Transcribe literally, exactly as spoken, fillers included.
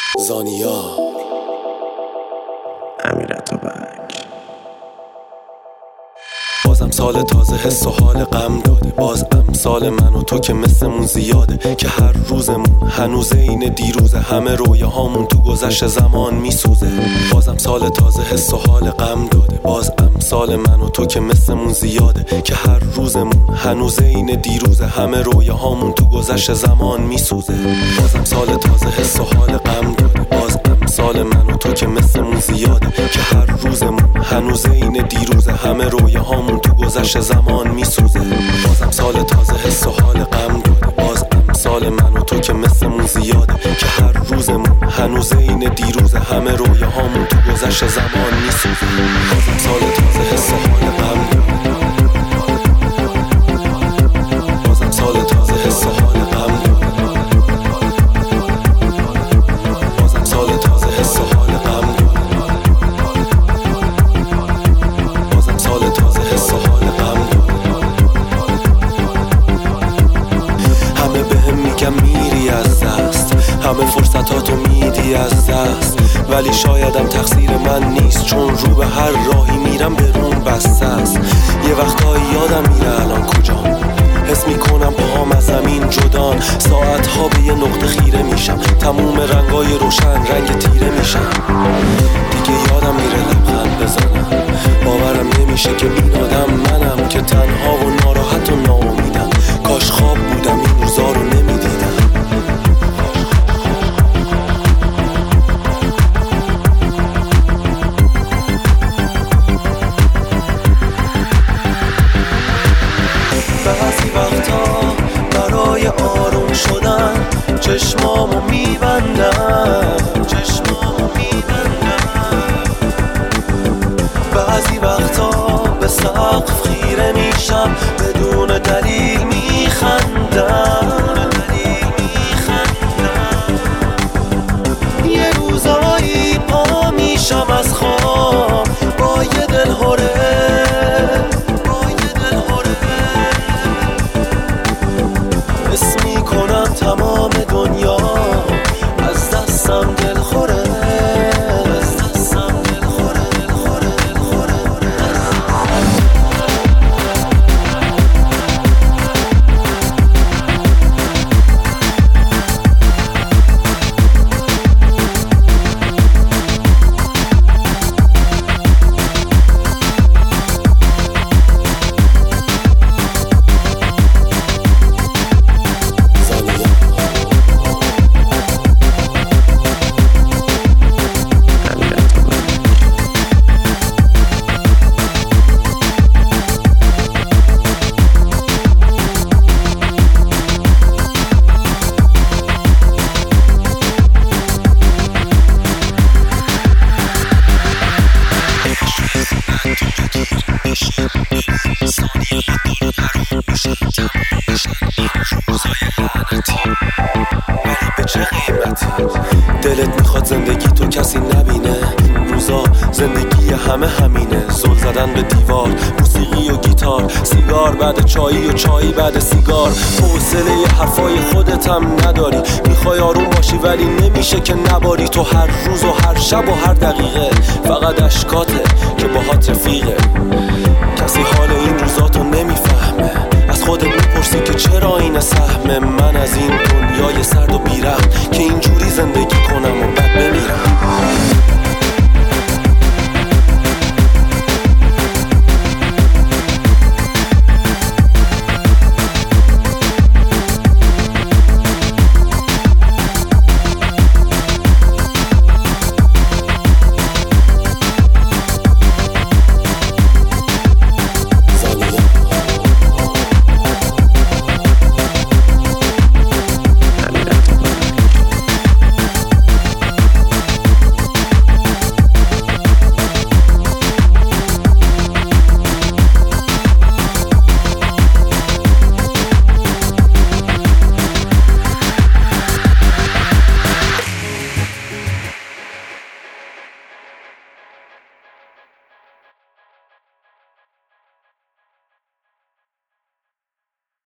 زانیا امیرعطابک. بازم سال تازه حس و حال غم داده، باز امثال من و تو که مثلمون زیاده، که هر روزمون هنوز اینه دیروزه، همه رویاهامون تو گذشت زمان میسوزه. بازم سال تازه حس و حال غم داده، باز امثال من و تو که مثلمون زیاده، که هر روزمون هنوز اینه دیروزه، همه رویاهامون تو گذشت زمان میسوزه. بازم سال تازه حس و حال غم داده، باز امثال من و تو که مثلمون زیاده، که هر روزمون هنوز اینه دیروزه، همه رویاهامون تو گذشت زمان میسوزه. بازم سال تازه حس و حال غم داده، باز امثال من و تو که مثلمون زیاده، که هر روزمون هنوز اینه دیروزه، همه رویاهامون تو گذشت زمان میسوزه. بازم سال تازه حس و حال غم داده، بازم سال تازه حس و حال غم داده، بازم سال تازه حس و حال غم داده، بازم سال تازه حس و حال غم داده. همه بهم میگم میری از دست، همه فرصتاتو میدی از دست، ولی شایدم تقصیر من نیست، چون رو به هر راهی میرم به روم بسته است. یه وقتایی یادم میره الان کجام، حس میکنم پاهم از زمین جدان، ساعتها به یه نقطه خیره میشم، تموم رنگای روشن رنگ تیره میشم. دیگه یادم میره لبخند بزنم، باورم نمیشه که این آدم منم، که تنها و ناراحت و ناامیدم. کاش خواب بودم این روزا رو نمیدیدم. بعضی وقتا برای آروم شدن چشمامو میبندم، چشمامو میبندم. بعضی وقتا به سقف خیره میشم، بدون دلیل میخندم، دلیل میخندم. یه روزایی پا میشم از خواب با یه دل هره، تمام دنیا از دستم دل خوره، از دستم دل خوره، دل خوره، دل خوره. دلت میخواد زندگی تو کسی نبینه، روزا زندگی همه همینه، زل زدن به دیوار، موسیقی و گیتار، سیگار بعد چایی و چایی بعد سیگار. حوصله حرفای خودت هم نداری، میخوای آروم باشی ولی نمیشه که نباری. تو هر روز و هر شب و هر دقیقه فقط اشکاته که باهات رفیقه. کسی حال این روزاتو نمیفهمه، از خودت میپرسی که چرا این سهم من از این دنیای سرد و بیرحم، که اینجوری زندگی